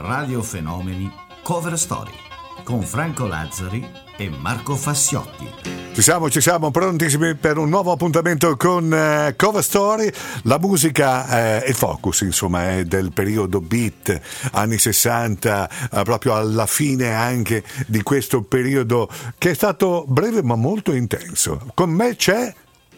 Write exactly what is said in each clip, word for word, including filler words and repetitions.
Radio Fenomeni Cover Story con Franco Lazzari e Marco Fasciotti. Ci siamo, ci siamo prontissimi per un nuovo appuntamento con uh, Cover Story. La musica, eh, il focus insomma è del periodo beat, anni sessanta, eh, proprio alla fine anche di questo periodo che è stato breve ma molto intenso. Con me c'è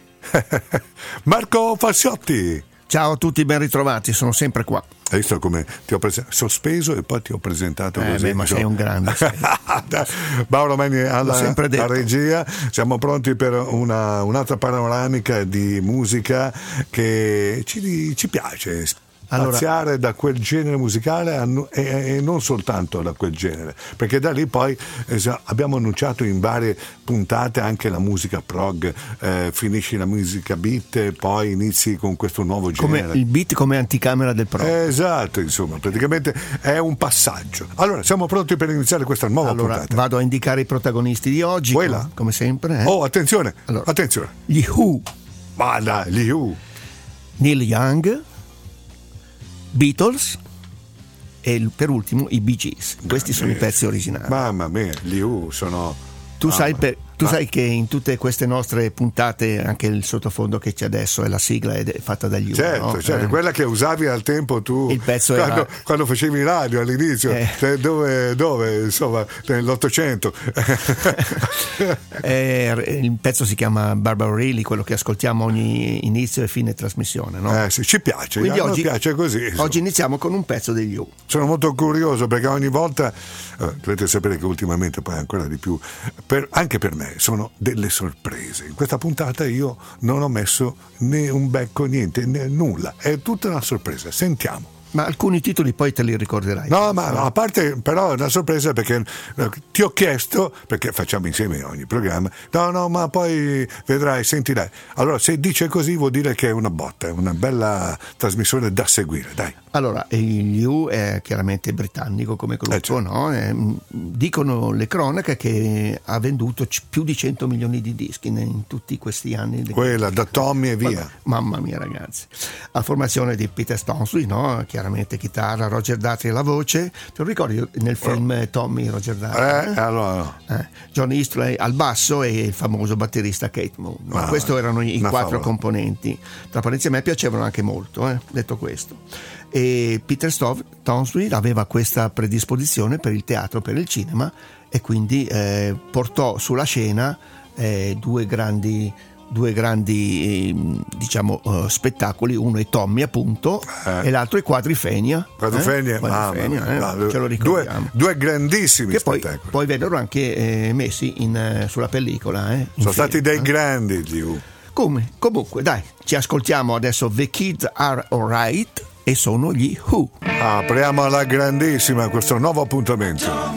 Marco Fasciotti. Ciao a tutti, ben ritrovati, sono sempre qua. Hai visto come ti ho prese- sospeso e poi ti ho presentato eh così? Beh, ma sei un grande. Sei. Mauro Meni alla, alla regia. Siamo pronti per una, un'altra panoramica di musica che ci, ci piace spaziare allora, da quel genere musicale a, e, e non soltanto da quel genere, perché da lì poi eh, abbiamo annunciato in varie puntate anche la musica prog, eh, finisci la musica beat e poi inizi con questo nuovo genere. Come il beat come anticamera del prog. Eh, esatto, insomma, praticamente è un passaggio. Allora, siamo pronti per iniziare questa nuova allora, puntata. Vado a indicare i protagonisti di oggi, come, come sempre. Eh? Oh, attenzione, allora, attenzione. Gli Who. Ma dai, gli Who. Neil Young, Beatles e per ultimo i Bee Gees. Questi sono i pezzi originali. Mamma mia, gli Who sono... Tu ah, sai per, tu ma... sai che in tutte queste nostre puntate anche il sottofondo che c'è adesso è la sigla è fatta dagli Who. Certo, no? certo, eh. quella che usavi al tempo tu il pezzo quando, era... quando facevi radio all'inizio, eh. cioè, dove, dove insomma nell'Ottocento. eh, il pezzo si chiama Barbara Reilly, quello che ascoltiamo ogni inizio e fine trasmissione, no? Eh sì, ci piace, quindi a oggi, piace così. Insomma. Oggi iniziamo con un pezzo degli Who. Sono molto curioso perché ogni volta eh, dovete sapere che ultimamente poi ancora di più per, anche per me sono delle sorprese. In questa puntata io non ho messo né un becco, niente, né nulla, è tutta una sorpresa. Sentiamo. Ma alcuni titoli poi te li ricorderai. No, ma a parte però è una sorpresa perché ti ho chiesto, perché facciamo insieme ogni programma, no, no, ma poi vedrai, sentirai. Allora, se dice così vuol dire che è una botta, è una bella trasmissione da seguire, dai. Allora, gli Who è chiaramente britannico come gruppo, eh, certo. no? Eh, dicono le cronache che ha venduto c- più di cento milioni di dischi in tutti questi anni. Quella da Tommy e via. Guarda, mamma mia ragazzi. La formazione di Peter Townshend, no? Chiaramente chitarra, Roger Daltrey alla voce. Te lo ricordi nel film oh. Tommy, Roger Daltrey? Eh, eh? allora. Eh. John Eastleigh al basso e il famoso batterista Kate Moon. No? Ah, questi erano i quattro favola. componenti. Tra parentesi a me piacevano anche molto, eh? detto questo. E Peter Townshend aveva questa predisposizione per il teatro, per il cinema e quindi eh, portò sulla scena eh, due grandi due grandi eh, diciamo uh, spettacoli, uno è Tommy appunto eh. e l'altro è Quadrifenia. Quadrifenia, eh? Quadrifenia ah, eh? ma, ce lo ricordiamo. Due, due grandissimi che spettacoli. Poi, poi vennero anche eh, messi in, eh, sulla pellicola. Eh, Sono film, stati dei eh? grandi gli Who. Come? Comunque dai, ci ascoltiamo adesso The Kids Are Alright e sono gli Who. Apriamo alla grandissima questo nuovo appuntamento.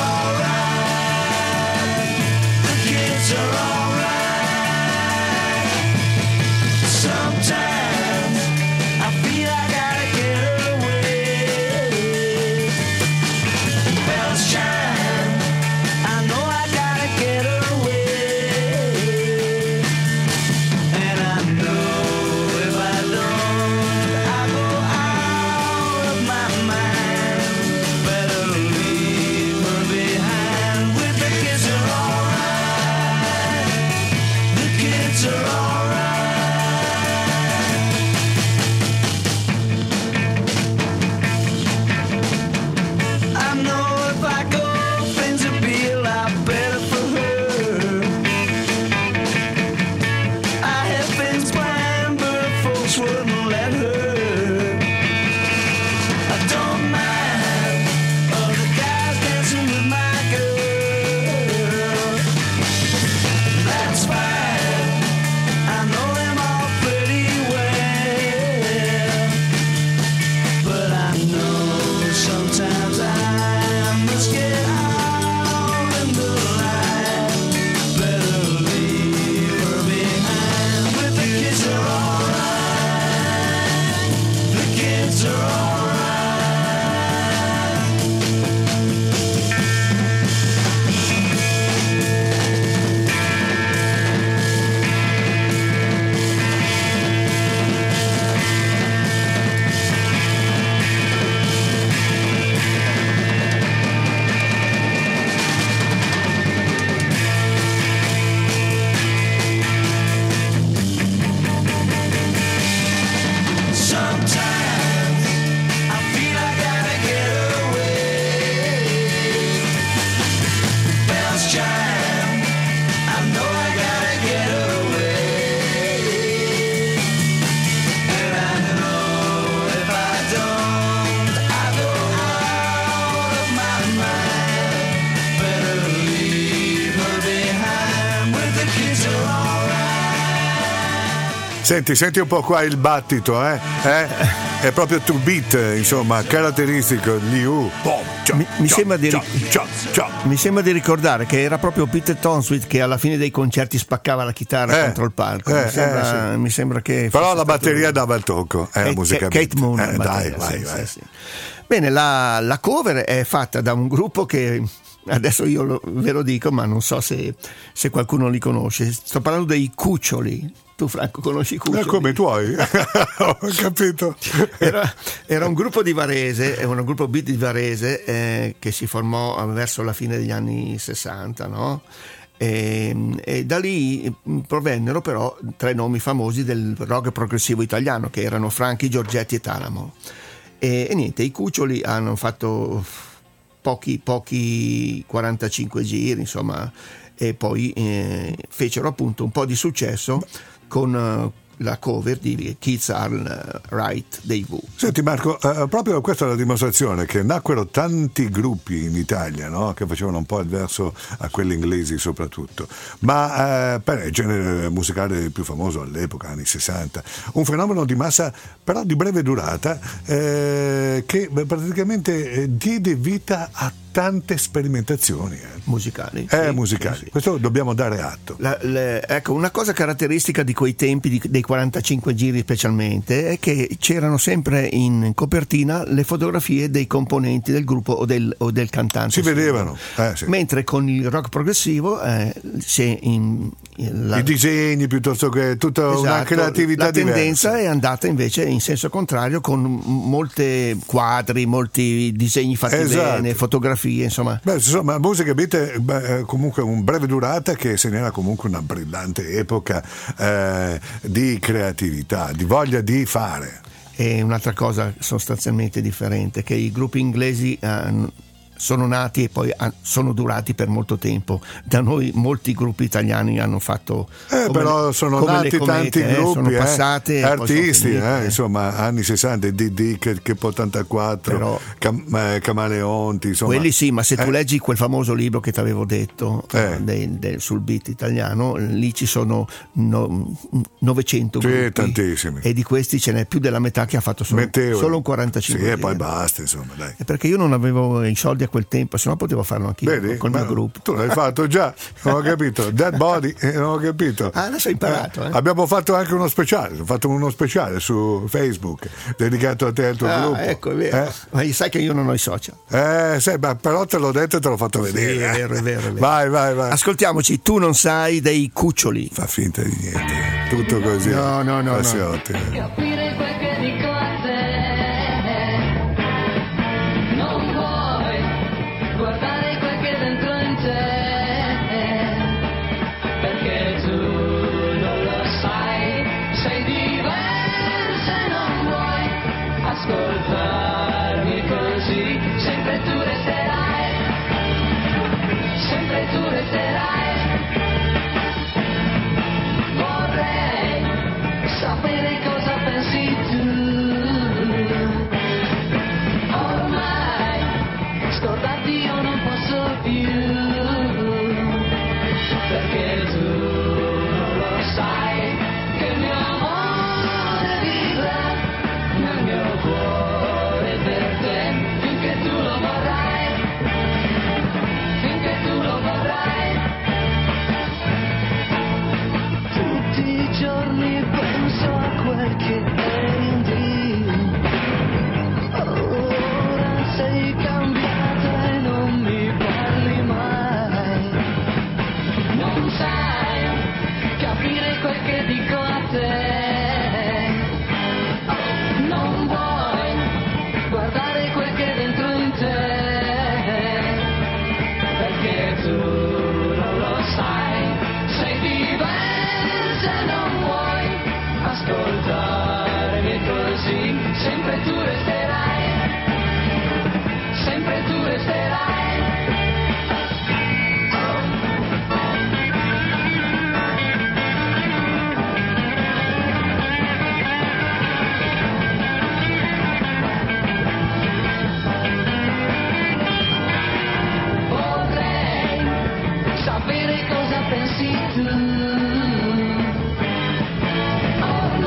Kids are alright. Senti, senti un po' qua il battito, eh? eh? È proprio two beat, insomma, caratteristico di U. Mi, mi, sembra di, mi sembra di ricordare che era proprio Peter Townsend che alla fine dei concerti spaccava la chitarra eh, contro il palco. Eh, mi, sembra, eh, sì. mi sembra che. Però la batteria dava il tocco, è eh, la musica. Kate Moon. Eh, dai, batteria, vai, sì, vai. Sì, sì. Bene, la, la cover è fatta da un gruppo che. Adesso io lo, ve lo dico, ma non so se, se qualcuno li conosce. Sto parlando dei Cuccioli. Tu, Franco, conosci i Cuccioli? Eh, come i tuoi? Ho capito. Era, era un gruppo di Varese, un gruppo beat di Varese eh, che si formò verso la fine degli anni sessanta, no? E, e da lì provennero però tre nomi famosi del rock progressivo italiano, che erano Franchi, Giorgetti e Talamo. E, e niente, i Cuccioli hanno fatto pochi, pochi quarantacinque giri, insomma, e poi eh, fecero appunto un po' di successo con uh, la cover di Kids Are Right dei Who. Senti Marco, eh, proprio questa è la dimostrazione che nacquero tanti gruppi in Italia, no? Che facevano un po' il verso a quelli inglesi soprattutto, ma eh, per il genere musicale più famoso all'epoca, anni sessanta, un fenomeno di massa però di breve durata eh, che praticamente eh, diede vita a tante sperimentazioni eh. musicali. Eh, sì, musicali. Sì, sì. Questo dobbiamo dare atto. La, le, ecco, una cosa caratteristica di quei tempi, di, dei quarantacinque giri specialmente, è che c'erano sempre in copertina le fotografie dei componenti del gruppo o del, o del cantante. Si vedevano. Eh, sì. Mentre con il rock progressivo eh, c'è in, in la, i disegni piuttosto che tutta esatto, una creatività diversa. La tendenza diversa. È andata invece in senso contrario, con molte quadri, molti disegni fatti esatto. bene, fotografie. Insomma, Beh, insomma, la musica beat è comunque un breve durata che segnala comunque una brillante epoca eh, di creatività, di voglia di fare. E un'altra cosa sostanzialmente differente, che i gruppi inglesi hanno sono nati e poi sono durati per molto tempo. Da noi molti gruppi italiani hanno fatto eh, come, però sono come nati comete, tanti eh, gruppi sono passate eh, artisti finite, eh, insomma anni sessanta D D che, che ottantaquattro però, Cam, eh, Camaleonti insomma. Quelli sì, ma se tu eh. leggi quel famoso libro che ti avevo detto eh. de, de, sul beat italiano, lì ci sono no, novecento sì, gruppi tantissimi, e di questi ce n'è più della metà che ha fatto solo, solo un quarantacinque sì, e poi basta insomma dai. È perché io non avevo i soldi a quel tempo, se no potevo farlo anche io col mio gruppo. Tu l'hai fatto già, non ho capito. Dead Body, eh, non ho capito. Ah, adesso hai imparato. Eh. Eh. Abbiamo fatto anche uno speciale, ho fatto uno speciale su Facebook dedicato a te e al tuo ah, gruppo. Ecco, è vero. Eh? Ma sai che io non ho i social. Eh, sai, ma però te l'ho detto e te l'ho fatto vedere. Sì, è vero, è vero, è vero. Vai, vai, vai. Ascoltiamoci, Tu non sai dei Cuccioli. Fa finta di niente, tutto così. No, no, no. Passiotti. no. Capire quel che dico a te. Non vuoi guardare quel che dentro in te, perché tu non lo sai, sei diversa e non vuoi ascoltarmi così, sempre tu resterai, sempre tu resterai. Vorrei sapere cosa pensi tu. Ormai scordarti io non posso più, perché tu non lo sai che il mio amore vivrà nel mio cuore per te, finché tu lo vorrai, finché tu lo vorrai. Tutti i giorni penso a quel che eri, ora sei cambiata e non mi parli mai, non sai capire quel che dico a te, non vuoi guardare quel che è dentro in te, perché tu non lo sai, sei diversa e non vuoi ascoltarmi così, sempre tu resterai, sempre tu resterai. Vorrei sapere cosa pensi tu. Ormai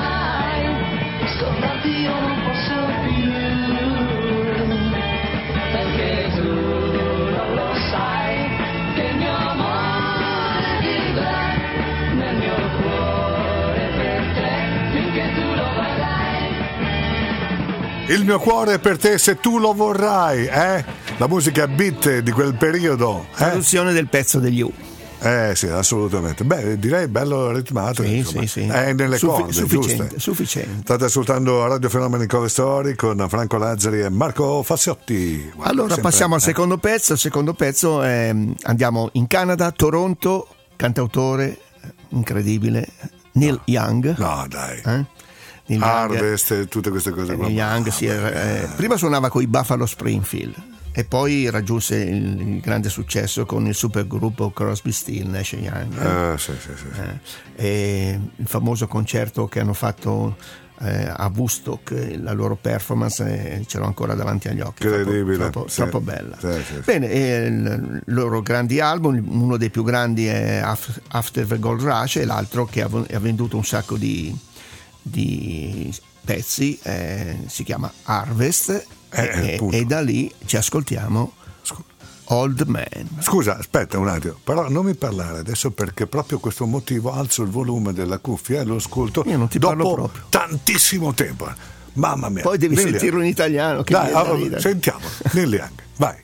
Il mio cuore è per te se tu lo vorrai, eh? La musica beat di quel periodo. Eh? Traduzione del pezzo degli U. Eh sì, assolutamente. Beh, direi bello ritmato. Sì, insomma. sì, sì. È nelle Suffi- corde, sufficiente, giuste. sufficiente. State ascoltando Radio Fenomeni Cover Story con Franco Lazzari e Marco Fassiotti. Guarda, allora sempre, passiamo al eh. secondo pezzo. Il secondo pezzo ehm, andiamo in Canada, Toronto, cantautore incredibile Neil no. Young. No, dai. Eh? Neil Harvest e tutte queste cose qua. Neil Young, sì, eh, prima suonava con i Buffalo Springfield e poi raggiunse il, il grande successo con il supergruppo Crosby, Still, Nash and Young. Eh, sì, sì, sì, sì. Eh, e il famoso concerto che hanno fatto eh, a Woodstock, la loro performance eh, ce l'ho ancora davanti agli occhi. Incredibile. Troppo, troppo, sì. troppo bella. Sì, sì, sì. Bene, e il, i loro grandi album, uno dei più grandi è After the Gold Rush e l'altro che ha, ha venduto un sacco di, di pezzi eh, si chiama Harvest. Eh, e, e da lì ci ascoltiamo Old Man. Scusa, aspetta un attimo, però non mi parlare adesso perché proprio questo motivo alzo il volume della cuffia e lo ascolto. Io non ti dopo parlo proprio. Tantissimo tempo. Mamma mia. Poi devi Neil sentirlo Young. in italiano. Che Dai, viene da oh, ridere. sentiamo. Neil Young, vai.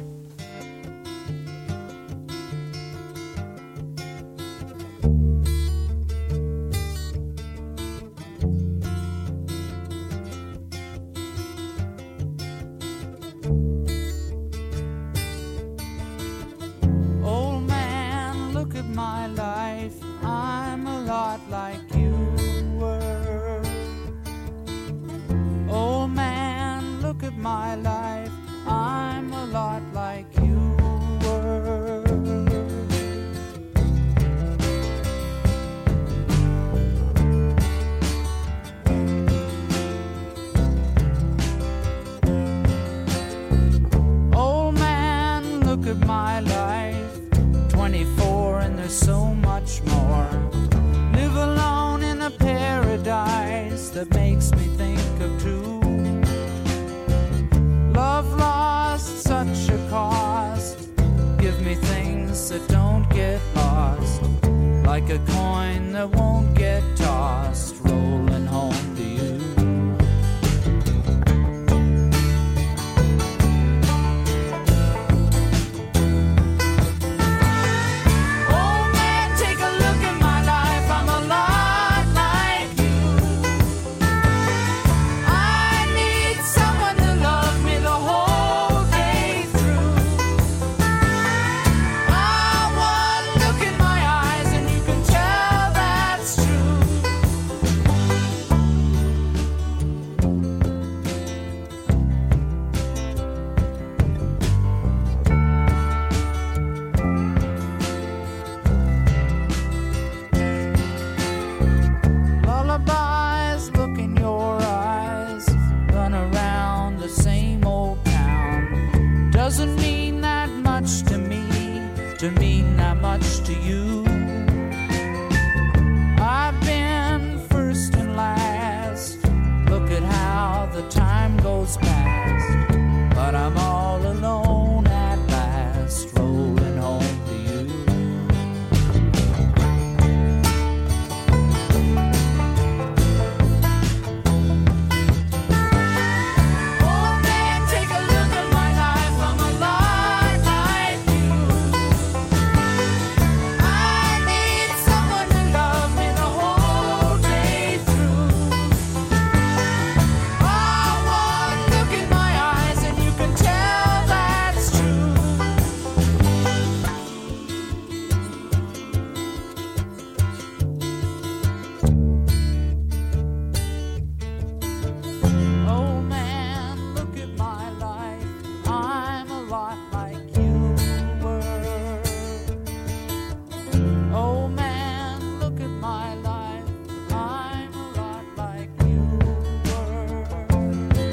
Old man, look at my life. I'm a lot like you were. Old man, look at my life. I'm a lot like you were. Old man, look at my life. twenty-four and there's so much more. Live alone in a paradise that makes me think of two. Love lost, such a cost. Give me things that don't get lost. Like a coin that won't get tossed. Rolling home to you. Old man, take a look at my life. I'm a lot like you. I need someone to love me the whole day through. Ah, one look in my eyes and you can tell that's true. Lullabies, look in your eyes. Run around the same old town. Doesn't mean that much to me, to mean that much to you. I've been first and last. Look at how the time goes past. But I'm all alone at last, rolling home to you. Old man, take a look at my life. I'm a lot like you. I need someone to love me the whole day through. Oh, one look in my eyes and you can tell that's true. Oh man, look at my life. I'm a lot like you were. Oh man, look at my life. I'm a lot like you were.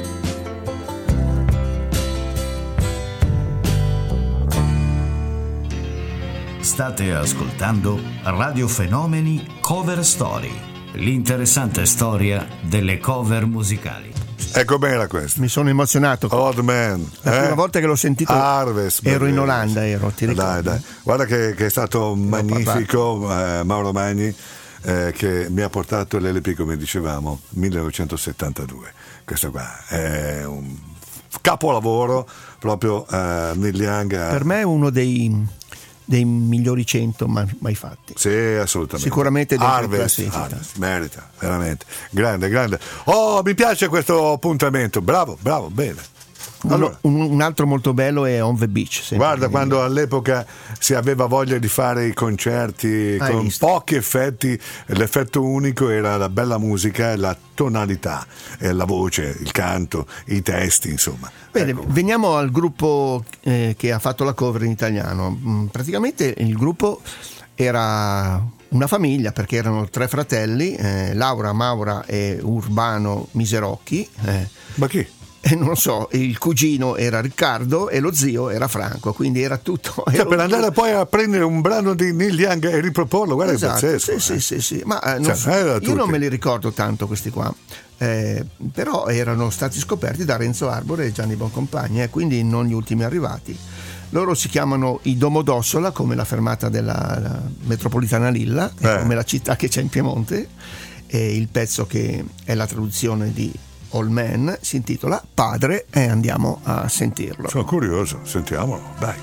State ascoltando Radio Fenomeni Cover Story, l'interessante storia delle cover musicali. Ecco bene questo. Mi sono emozionato. Old Man. La eh? prima volta che l'ho sentito Harvest, ero in bellissimo. Olanda, ero, ti ricordi? Dai, dai. Guarda che, che è stato magnifico, eh, Mauro Magni. eh, che mi ha portato l'L P, come dicevamo, millenovecentosettantadue. Questo qua è un capolavoro proprio eh, Neil Young. Per me è uno dei dei migliori cento mai, mai fatti. Sì, assolutamente. Sicuramente Harvest, Harvest, merita, veramente. Grande, grande. Oh, mi piace questo appuntamento. Bravo, bravo, bene. Allora, un, un altro molto bello è On the Beach. Guarda, quando all'epoca si aveva voglia di fare i concerti Hai con visto? pochi effetti, l'effetto unico era la bella musica, la tonalità, la voce, il canto, i testi, insomma. Bene, ecco. Veniamo al gruppo eh, che ha fatto la cover in italiano. Mm, praticamente il gruppo era una famiglia, perché erano tre fratelli, eh, Laura, Maura e Urbano Miserocchi. Eh. Ma chi? Eh, non lo so, il cugino era Riccardo e lo zio era Franco, quindi era tutto. Cioè, era per un... andare poi a prendere un brano di Neil Young e riproporlo, guarda, esatto, è pazzesco. Sì, eh. sì, sì, sì. Ma eh, non Cioè, so, era io tutti. non me li ricordo tanto questi qua, eh, però erano stati scoperti da Renzo Arbore e Gianni Boncompagni, eh, quindi non gli ultimi arrivati. Loro si chiamano i Domodossola, come la fermata della la metropolitana Lilla, Eh. come la città che c'è in Piemonte, e il pezzo che è la traduzione di All Man si intitola Padre, e andiamo a sentirlo. Sono curioso, sentiamolo, dai.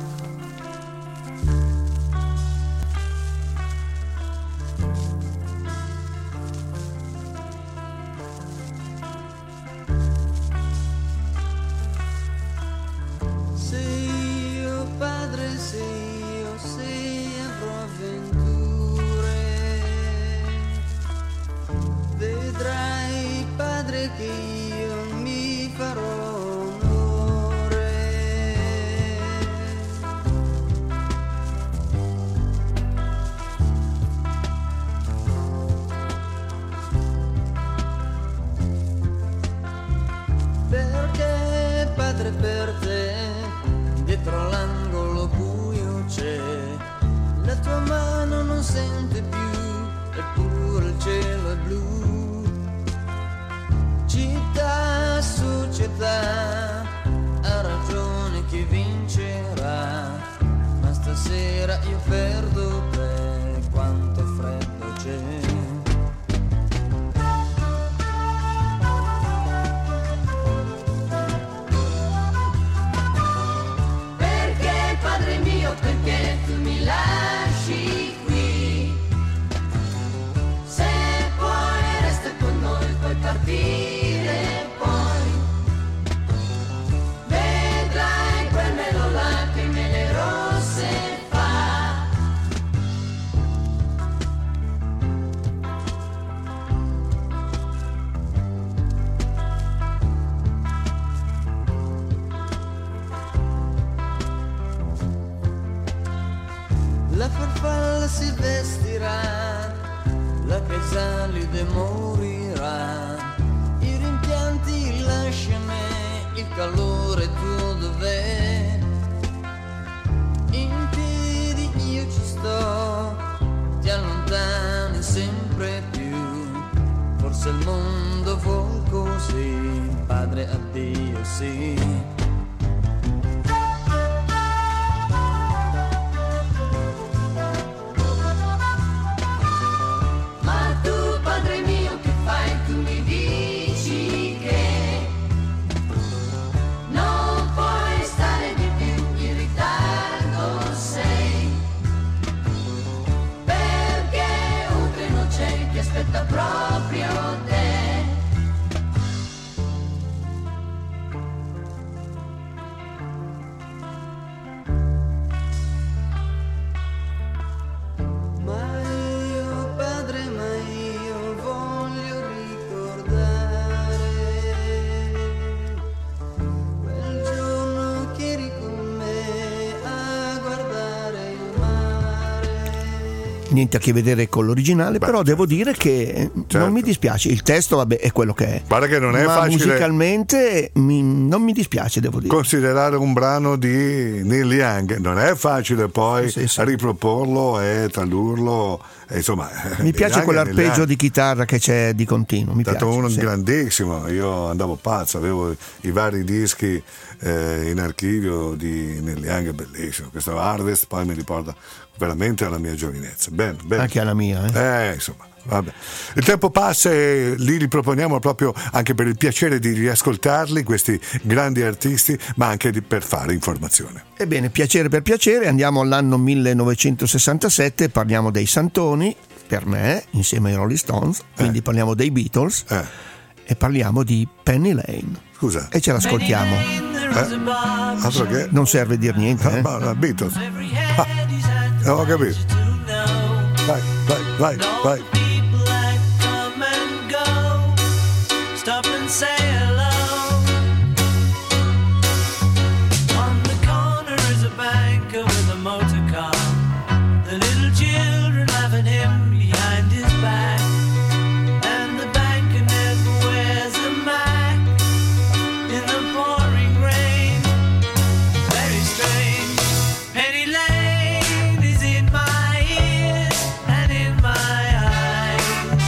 Se io padre, se io, se avrò avventure, vedrai padre che io mi farò onore. Perché padre, per te dietro l'angolo buio c'è, la tua mano non sente più, eppure il cielo è blu. Città, società, ha ragione chi vincerà, ma stasera io perdo te, quanto freddo c'è. Perché padre mio, perché tu mi lasci qui? Se poi resta con noi, puoi partire poi. Vedrai quel melo là che me le rosse fa. La farfalla si vestirà, la casalide morirà, i rimpianti lasciami, il calore tuo dov'è? In piedi io ci sto, ti allontani sempre più, forse il mondo vuol così, padre addio sì. Ma tu padre mio che fai? Tu mi dici che non puoi stare di più, in ritardo sei, perché un treno c'è che aspetta proprio te. Ma io padre, ma io voglio ricordare quel giorno che eri con me a guardare il mare. Niente a che vedere con l'originale, Beh, però certo. devo dire che Certo. non mi dispiace. Il testo, vabbè, è quello che è. Guarda che non è Ma facile musicalmente mi- non mi dispiace, devo dire. considerare un brano di Neil Young, non è facile poi Sì, sì. riproporlo e tradurlo, e insomma, Mi Neil piace Young è quell'arpeggio Neil Young. di chitarra che c'è di continuo. Mi È stato piace, uno sì. grandissimo, io andavo pazzo, avevo i vari dischi eh, in archivio di Neil Young, bellissimo, questo Harvest, poi mi riporta veramente alla mia giovinezza. Bene, bene. Anche alla mia, eh? Eh, insomma. Vabbè. Il tempo passa e li riproponiamo proprio anche per il piacere di riascoltarli, questi grandi artisti, ma anche di, per fare informazione. Ebbene, piacere per piacere, andiamo all'anno millenovecentosessantasette e parliamo dei Santoni, per me, insieme ai Rolling Stones, quindi eh. parliamo dei Beatles eh. e parliamo di Penny Lane. Scusa. E ce l'ascoltiamo. Eh? Altro che? Non serve dir niente. Eh? Ma, ma, Beatles. Ah, non ho capito. Vai, vai, vai, vai. Stop and say hello. On the corner is a banker with a motor car. The little children laughing him behind his back. And the banker never wears a Mac in the pouring rain. Very strange. Penny Lane is in my ears and in my eyes.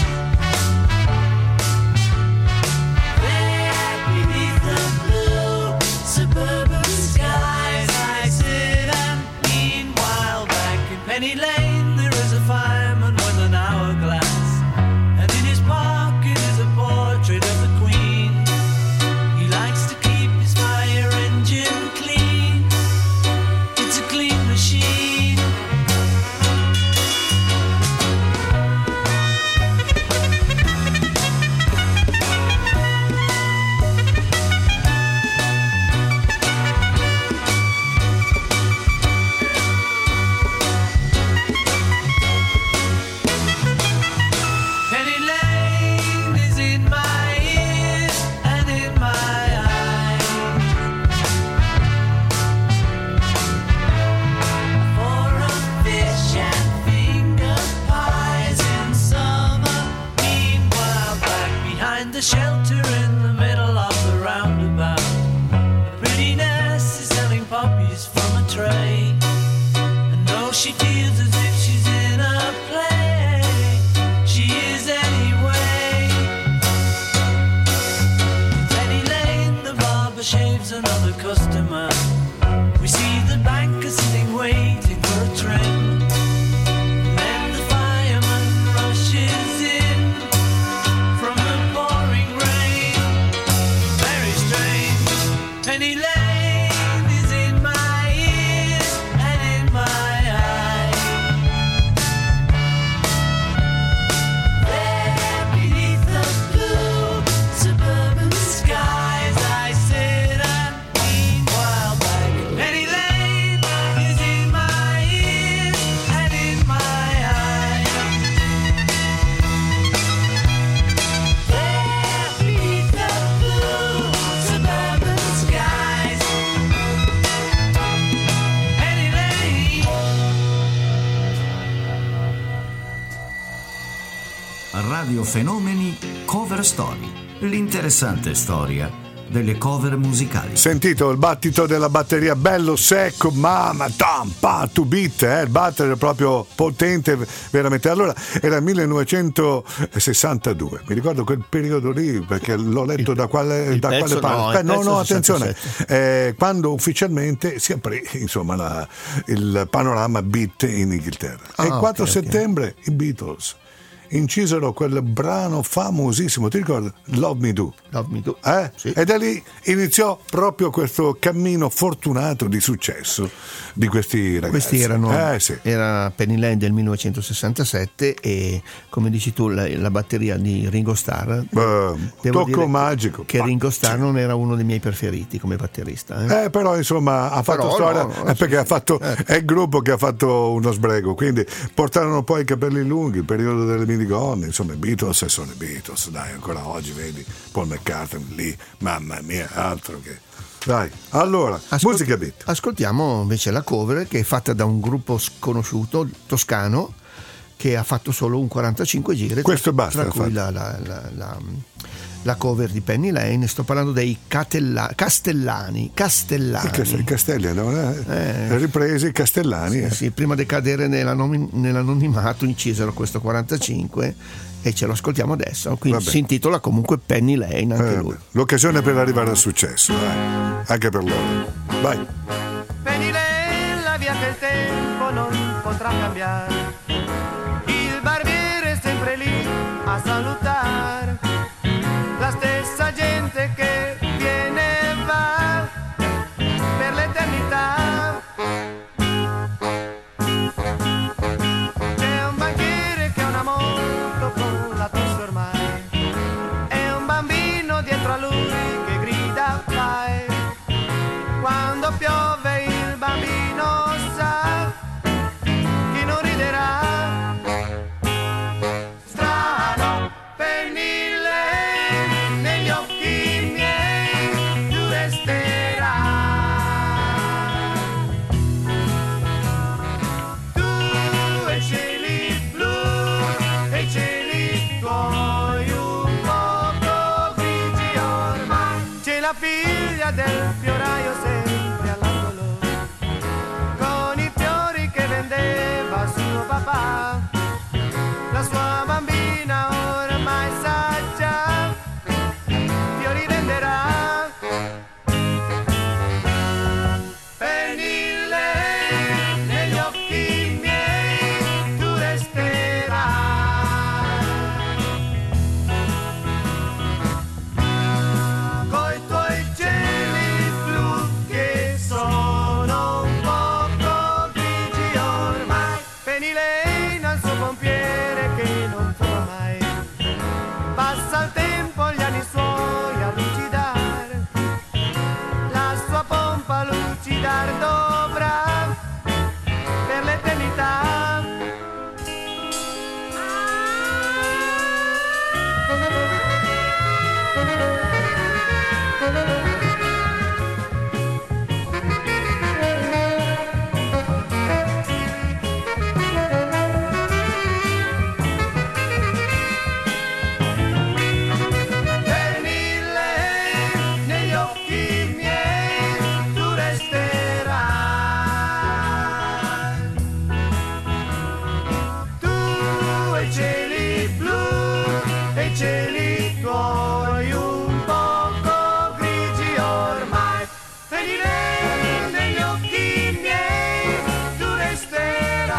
Beneath the blue suburban skies, I sit and meanwhile back in Penny Lane there is a fireman with an hourglass, and in his pocket is a portrait of the Queen. He likes to keep his fire engine clean. It's a clean machine. Penny Lane is in my ears and in my eyes. For a fish and finger pies in summer. Meanwhile, back behind the shelter in the middle of the roundabout, the pretty nurse is selling puppies from a tray. And though she feels as if she's in a play, she is anyway. In Penny Lane, the barber shaves another customer. We see the banker sitting waiting for a trim. Then the fireman rushes in from the pouring rain. Very strange. Penny Lane is in my ears and in my eyes. There beneath the blue suburban skies, I sit and meanwhile back. Penny Lane is in my ears and in my eyes. There beneath the blue suburban skies, Penny Lane. Radio Fenomeni Cover Story. L'interessante storia delle cover musicali. Sentito il battito della batteria bello secco, mamma, tam, pa, to beat, eh? Il battere proprio potente, veramente. Allora era il millenovecentosessantadue, mi ricordo quel periodo lì perché l'ho letto da quale, da quale parte. No, eh, no, no, attenzione, eh, quando ufficialmente si aprì insomma la, il panorama beat in Inghilterra. Ah, e il quattro okay, settembre okay. i Beatles incisero quel brano famosissimo, ti ricordi? Love Me Do. Love Me Do. Eh? Sì. E da lì iniziò proprio questo cammino fortunato di successo di questi ragazzi. Questi erano eh, sì. era Penny Lane del millenovecentosessantasette e come dici tu la, la batteria di Ringo Starr. Beh, tocco magico. Che Ringo Starr non era uno dei miei preferiti come batterista. Eh, eh però insomma ha fatto però, storia no, no, perché sì, ha fatto, eh. è il gruppo che ha fatto uno sbrego, quindi portarono poi i capelli lunghi, il periodo delle minigonne, insomma i Beatles sono i Beatles, dai, ancora oggi vedi Paul McCartney lì, mamma mia, altro che. Dai, allora, Ascol- musica beat. Ascoltiamo invece la cover che è fatta da un gruppo sconosciuto toscano che ha fatto solo un quarantacinque giri. Questo tra, basta. Tra cui la, la, la, la, la cover di Penny Lane. Sto parlando dei Catella- Castellani. Castellani. I Castelli, no? Eh, ripresi Castellani. Sì, eh. sì, prima di cadere nell'anonimato incisero questo quarantacinque e ce lo ascoltiamo adesso. Quindi Vabbè. si intitola comunque Penny Lane anche eh, lui. L'occasione per arrivare al successo, eh. Anche per loro. Vai. Penny Lane, la via che il tempo non potrà potrà cambiare. Il barbiere è sempre lì a salutare, la stessa gente che viene e va per l'eternità. C'è un banchiere che ha una moto con la tosse ormai, e un bambino dietro a lui che grida vai. Quando piove il bambino sa chi non riderà. Strano pennile negli occhi miei tu resterai. Tu e i cieli blu e i cieli tuoi un poco grigi ormai. C'è la figlia del fioraio sempre all'angolo, con i fiori che vendeva suo papà. La sua bambina ormai sa già, fiori venderà. Pennille negli occhi miei tu resterai. Coi tuoi cieli blu che sono un poco grigi ormai. Penilena al suo pompiere che non trova mai. Passa il tempo, gli anni suoi a lucidare, la sua pompa lucidar dovrà per l'eternità. Pennille negli occhi miei tu resterai. Tu e i cieli blu e i cieli tuoi un poco grigi ormai. Pennille negli occhi miei tu resterai.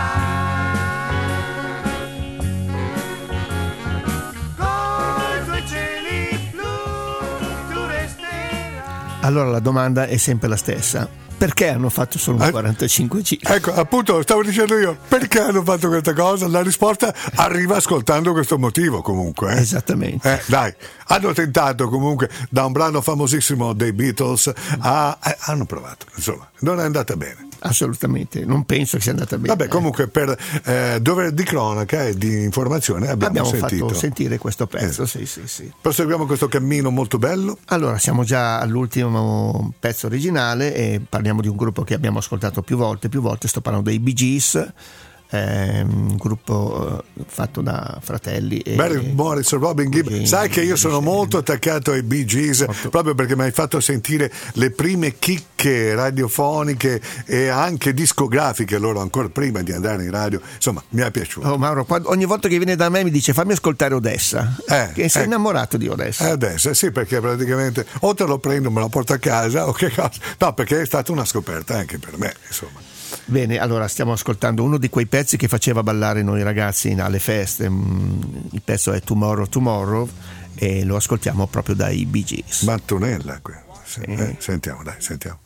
Coi tuoi cieli blu tu resterai. Allora la domanda è sempre la stessa: perché hanno fatto solo un Eh? quarantacinque giri? Ecco, appunto, stavo dicendo io, perché hanno fatto questa cosa? La risposta arriva ascoltando questo motivo comunque. Eh? Esattamente. Eh, dai, hanno tentato comunque da un brano famosissimo dei Beatles a... eh, hanno provato, insomma, non è andata bene. Assolutamente, non penso che sia andata bene. Vabbè, comunque per eh, dovere di cronaca e di informazione abbiamo, abbiamo sentito. fatto sentire questo pezzo, Eh. sì, sì, sì. Proseguiamo questo cammino molto bello. Allora, siamo già all'ultimo pezzo originale e parliamo di un gruppo che abbiamo ascoltato più volte, più volte, sto parlando dei Bee Gees, eh, un gruppo eh, fatto da fratelli. E, Barry Morris, Robin Gibb. James, Sai che io sono James. molto attaccato ai Bee Gees Molto. proprio perché mi hai fatto sentire le prime chicche radiofoniche e anche discografiche loro ancora prima di andare in radio. Insomma, mi è piaciuto. Oh Mauro, quando- ogni volta che viene da me mi dice fammi ascoltare Odessa, Eh, che sei ecco. innamorato di Odessa. Eh, adesso sì, perché praticamente o te lo prendo, me lo porto a casa o che cosa. No, perché è stata una scoperta anche per me, insomma. Bene, allora stiamo ascoltando uno di quei pezzi che faceva ballare noi ragazzi alle feste. Mm, il pezzo è Tomorrow Tomorrow e lo ascoltiamo proprio dai Bee Gees. Mattonella, que- sì, Sì. eh, sentiamo, dai, sentiamo.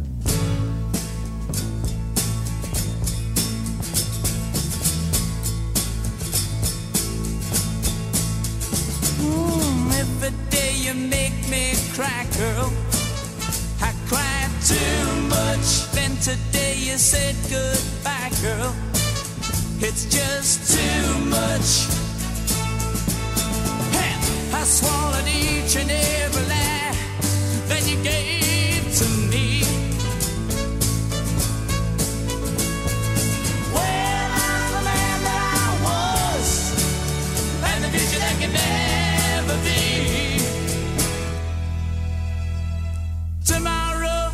Mm, every day you make me cry, girl. I cried too much. Then today you said goodbye, girl. It's just too much. Hey, I swallowed each and every lie that you gave to me. Well, I'm the man that I was, and the vision that can never be. Tomorrow,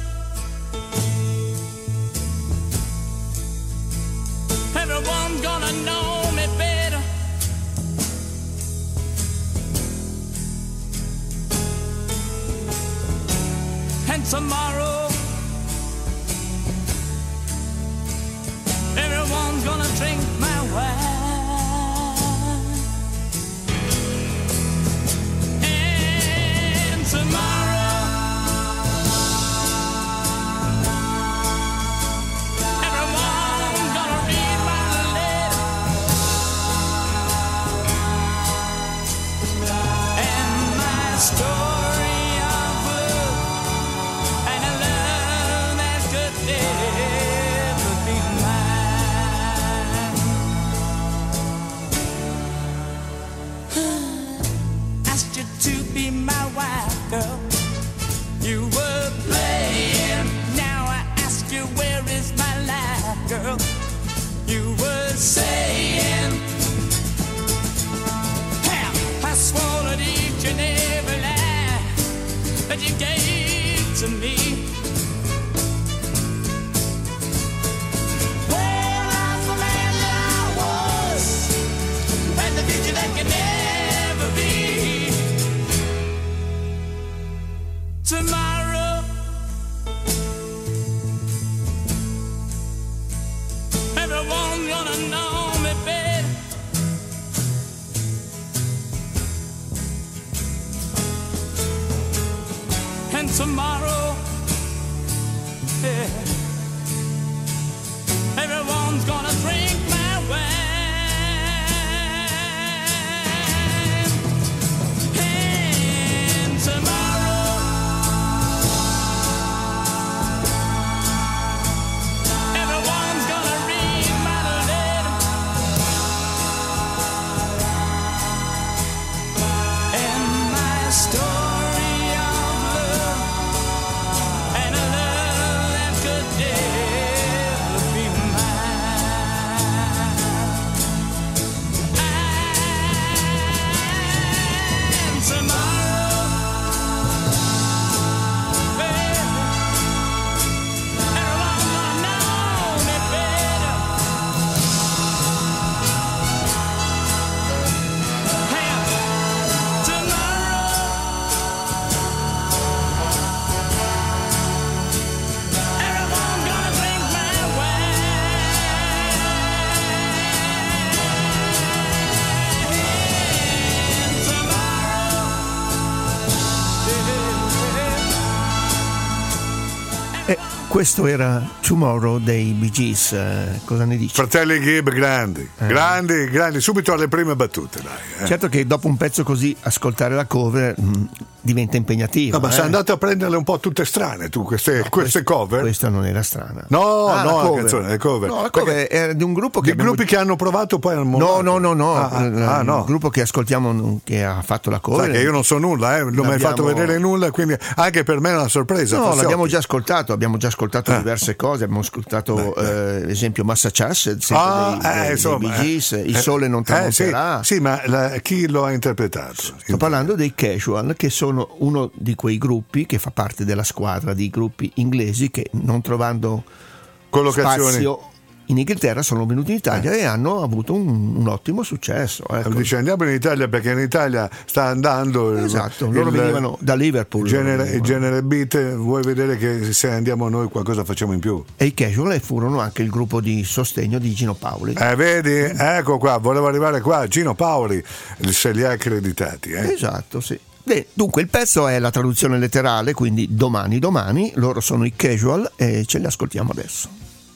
everyone's gonna know me better. And tomorrow, everyone's gonna girl. You were playing. Now I ask you, where is my life, girl? You were saying, hey, I swallowed each and every lie that you gave to me. Well, I'm the man that I was, and the future that can never be. Tomorrow, everyone's gonna know me better. And tomorrow, yeah, everyone's gonna drink my wine. And tomorrow, everyone's gonna read my letter. And my story of love, and a love that could never be mine. And tomorrow, baby, everyone's gonna know me better. Hey, tomorrow, everyone's gonna drink my wine. Tomorrow, E questo era Tomorrow dei Bee Gees, eh, cosa ne dici? Fratelli Gibb, grandi, grandi, grandi, subito alle prime battute, dai. eh. Certo che dopo un pezzo così ascoltare la cover mh, diventa impegnativo. No, ma eh. sei andato a prenderle un po' tutte strane tu, queste, queste cover? Questa non era strana. No, Ah, no, la la cover. canzone, le cover. No, la cover Perché era di un gruppo che di abbiamo- gruppi che hanno provato poi hanno No, mollato. no, no, no, Ah, ah, il, ah, no. il gruppo che ascoltiamo che ha fatto la cover. Sai che io non so nulla, eh, non mi hai L'abbiamo- fatto vedere nulla, quindi anche per me è una sorpresa. No, Fassiotti. l'abbiamo già ascoltato, abbiamo già ascoltato Ah. diverse cose, abbiamo ascoltato eh, esempio Massachusetts, sempre Ah, dei, eh, dei- insomma, dei Bee Gees, eh, Il eh, sole non eh, tramonterà. sì, sì, ma la- chi lo ha interpretato? Sto parlando dei Casual, che sono uno di quei gruppi che fa parte della squadra di gruppi inglesi che, non trovando Collocazioni. spazio in Inghilterra, sono venuti in Italia e hanno avuto un, un ottimo successo. Ecco. Dice andiamo in Italia perché in Italia sta andando il- Esatto, loro il- venivano da Liverpool. il genere, il genere beat, vuoi vedere che se andiamo noi qualcosa facciamo in più? E i Casual furono anche il gruppo di sostegno di Gino Paoli. Eh, vedi? Ecco qua, volevo arrivare qua, Gino Paoli se li ha accreditati. Eh. Esatto, sì. Beh, dunque il pezzo è la traduzione letterale, quindi domani domani, loro sono i Casual e ce li ascoltiamo adesso.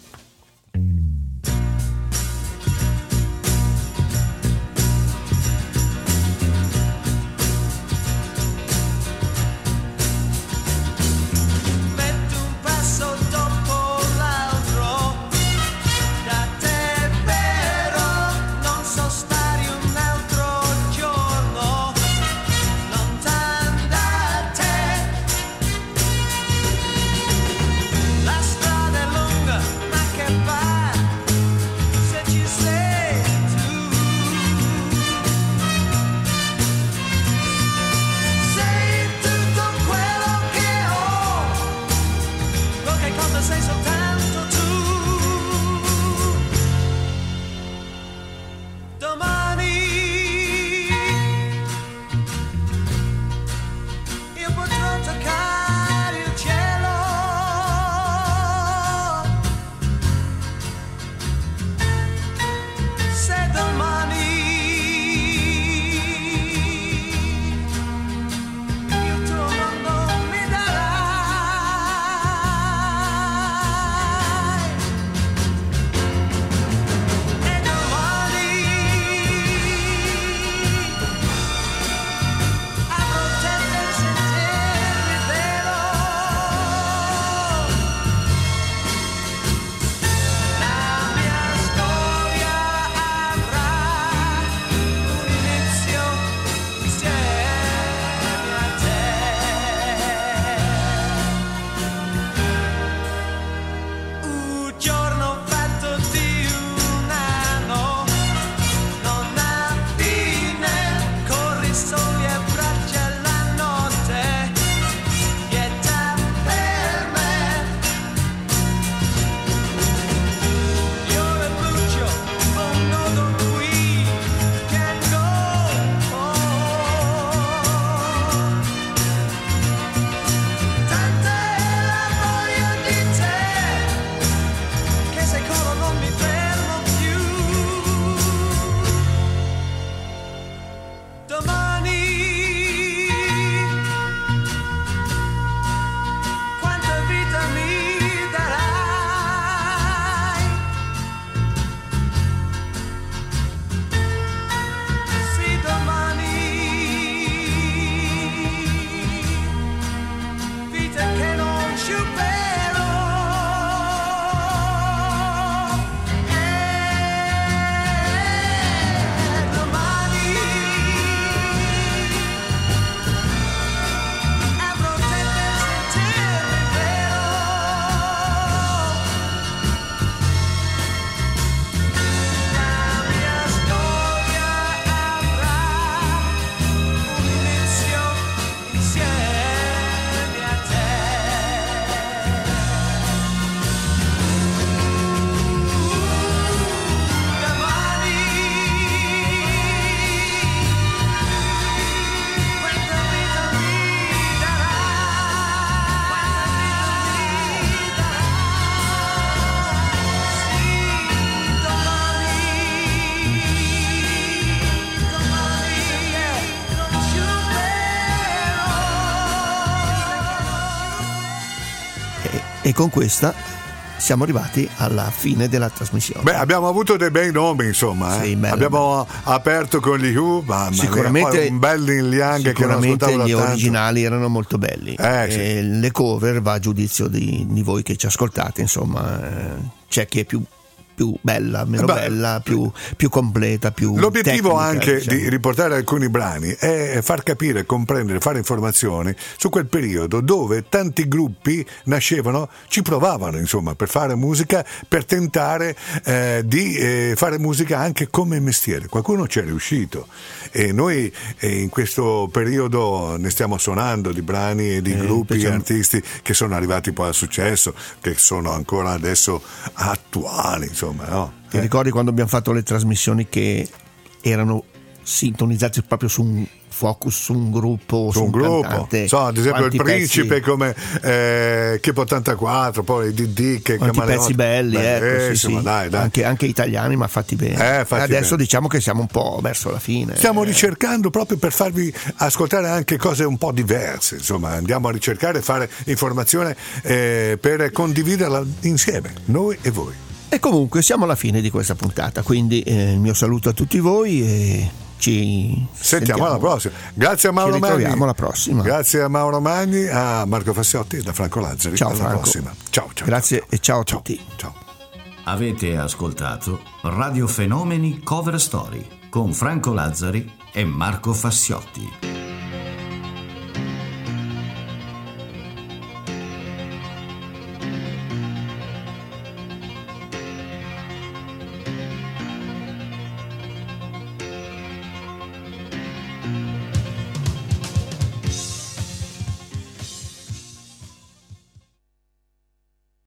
Metti un passo dopo l'altro, da te però non so stare un altro giorno lontan da te. La strada è lunga E con questa siamo arrivati alla fine della trasmissione. Beh, abbiamo avuto dei bei nomi, insomma. Eh? Sì, bello, abbiamo bello. aperto con gli Who, ma sicuramente un bel Lin Liang che non ascoltavo da gli tanto. Originali erano molto belli. Eh, sì. E le cover va a giudizio di, di voi che ci ascoltate, insomma, c'è chi è più più bella, meno Beh, bella, più, più completa, più l'obiettivo tecnica, anche diciamo. di riportare alcuni brani è far capire, comprendere, fare informazioni su quel periodo dove tanti gruppi nascevano, ci provavano insomma per fare musica, per tentare eh, di eh, fare musica anche come mestiere. Qualcuno ci è riuscito e noi eh, in questo periodo ne stiamo suonando di brani e di eh, gruppi e artisti che sono arrivati poi al successo, che sono ancora adesso attuali, insomma. No? Ti eh. ricordi quando abbiamo fatto le trasmissioni che erano sintonizzate proprio su un focus, su un gruppo, su, su un, un gruppo, cantante, so, ad esempio il Principe pezzi, come eh, Keep ottantaquattro, poi D D che quanti pezzi belli, ecco, sì, sì. Dai, dai. Anche, anche italiani ma fatti bene. Eh, fatti adesso bene. Diciamo che siamo un po' verso la fine. Stiamo eh. ricercando proprio per farvi ascoltare anche cose un po' diverse, insomma andiamo a ricercare e fare informazione eh, per condividerla insieme, noi e voi. E comunque siamo alla fine di questa puntata, quindi eh, il mio saluto a tutti voi e ci sentiamo, sentiamo alla prossima. Grazie a Mauro ci Magni. Alla prossima. Grazie a Mauro Magni, a Marco Fassiotti e da Franco Lazzari. Ciao alla Franco. prossima. Ciao, ciao. Grazie ciao. e ciao a ciao. tutti. Ciao. Avete ascoltato Radio Fenomeni Cover Story con Franco Lazzari e Marco Fassiotti.